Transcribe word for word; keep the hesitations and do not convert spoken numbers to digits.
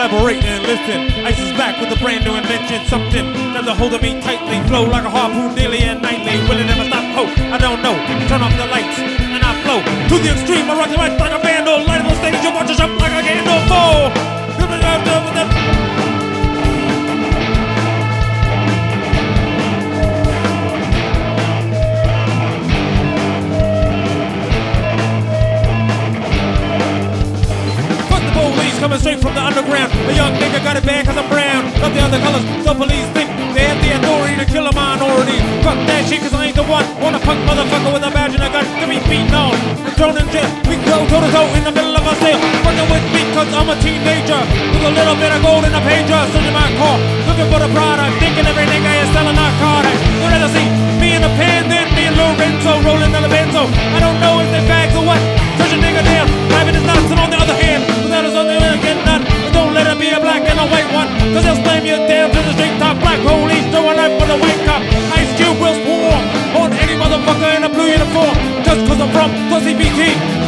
collaborate and listen. Ice is back with a brand new invention. Something that's a hold of me tightly. Flow like a harpoon daily and nightly. Will it ever stop? Hope I don't know. Turn off the lights and I flow to the extreme. I rock the mic like a vandal. Light on the stage, you watch us jump like a candle. Fall. Coming straight from the underground. A young nigga got it bad cause I'm brown. Not the other colors, the police think they have the authority to kill a minority. Fuck that shit cause I ain't the one. Want a punk motherfucker with a badge and a gun to be beaten on and thrown in jail. We go toe to toe in the middle of a sale. Working with me cause I'm a teenager with a little bit of gold in a pager. Searching my car, looking for the product. Thinking every nigga is selling narcotics. You'd rather see me in the pen than me and Lorenzo rolling down the benzo. I don't know if they bags or what. Search a nigga down, driving his nuts, and on the other hand, without his other hand, get nut. But don't let it be a black and a white one, cause they'll slam you down to the straight top. Black police throwing life for the white cop. Ice Cube will swarm on any motherfucker in a blue uniform. Just cause I'm from Pussy B T.